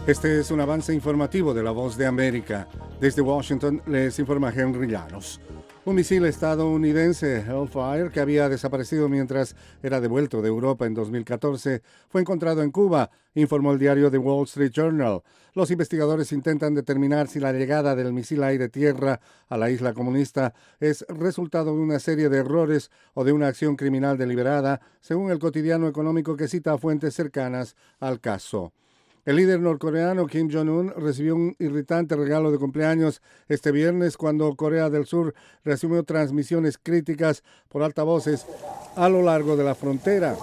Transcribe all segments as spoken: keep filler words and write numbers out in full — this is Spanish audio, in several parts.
Este es un avance informativo de La Voz de América. Desde Washington les informa Henry Llanos. Un misil estadounidense, Hellfire, que había desaparecido mientras era devuelto de Europa en dos mil catorce, fue encontrado en Cuba, informó el diario The Wall Street Journal. Los investigadores intentan determinar si la llegada del misil aire-tierra a la isla comunista es resultado de una serie de errores o de una acción criminal deliberada, según el cotidiano económico que cita a fuentes cercanas al caso. El líder norcoreano Kim Jong-un recibió un irritante regalo de cumpleaños este viernes cuando Corea del Sur recibió transmisiones críticas por altavoces a lo largo de la frontera.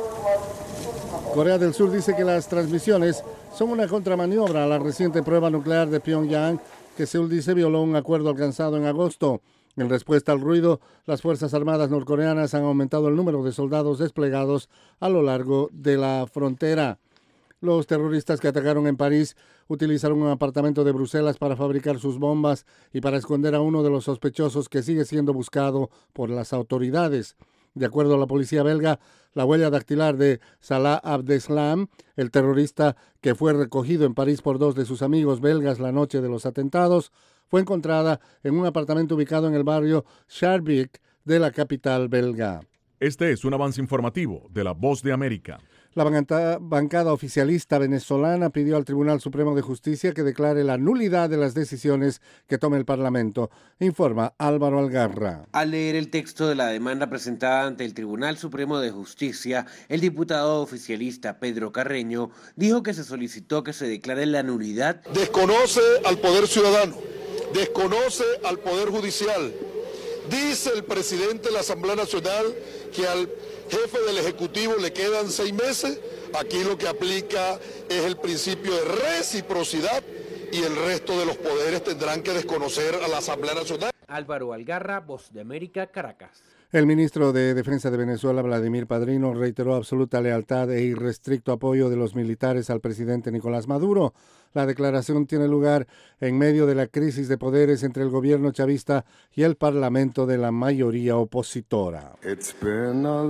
Corea del Sur dice que las transmisiones son una contramaniobra a la reciente prueba nuclear de Pyongyang, que Seúl dice violó un acuerdo alcanzado en agosto. En respuesta al ruido, las Fuerzas Armadas norcoreanas han aumentado el número de soldados desplegados a lo largo de la frontera. Los terroristas que atacaron en París utilizaron un apartamento de Bruselas para fabricar sus bombas y para esconder a uno de los sospechosos que sigue siendo buscado por las autoridades. De acuerdo a la policía belga, la huella dactilar de Salah Abdeslam, el terrorista que fue recogido en París por dos de sus amigos belgas la noche de los atentados, fue encontrada en un apartamento ubicado en el barrio Schaerbeek de la capital belga. Este es un avance informativo de La Voz de América. La bancada oficialista venezolana pidió al Tribunal Supremo de Justicia que declare la nulidad de las decisiones que tome el Parlamento, informa Álvaro Algarra. Al leer el texto de la demanda presentada ante el Tribunal Supremo de Justicia, el diputado oficialista Pedro Carreño dijo que se solicitó que se declare la nulidad. Desconoce al Poder Ciudadano, desconoce al Poder Judicial. Dice el presidente de la Asamblea Nacional que al jefe del Ejecutivo le quedan seis meses. Aquí lo que aplica es el principio de reciprocidad y el resto de los poderes tendrán que desconocer a la Asamblea Nacional. Álvaro Algarra, Voz de América, Caracas. El ministro de Defensa de Venezuela, Vladimir Padrino, reiteró absoluta lealtad e irrestricto apoyo de los militares al presidente Nicolás Maduro. La declaración tiene lugar en medio de la crisis de poderes entre el gobierno chavista y el parlamento de la mayoría opositora. It's been a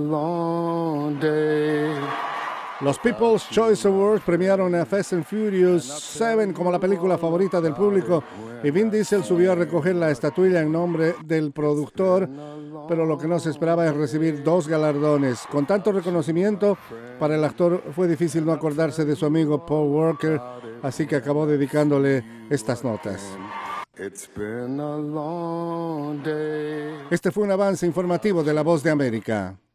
long day. Los People's Choice Awards premiaron a Fast and Furious siete como la película favorita del público y Vin Diesel subió a recoger la estatuilla en nombre del productor, pero lo que no se esperaba es recibir dos galardones. Con tanto reconocimiento, para el actor fue difícil no acordarse de su amigo Paul Walker, así que acabó dedicándole estas notas. Este fue un avance informativo de La Voz de América.